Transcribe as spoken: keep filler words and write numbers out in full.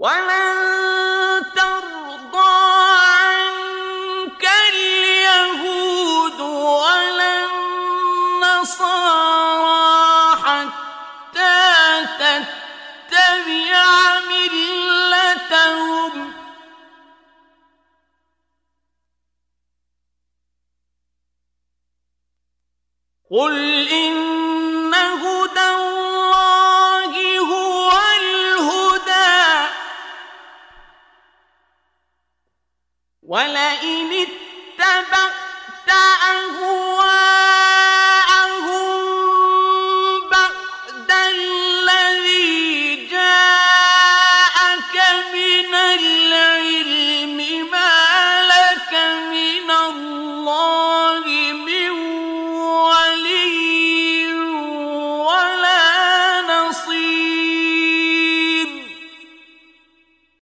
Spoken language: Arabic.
ولن ترضى عنك اليهود ولا النصارى حتى تتبع ملتهم قل إن هدى الله هو الهدى ولئن اتبعت أهواءهم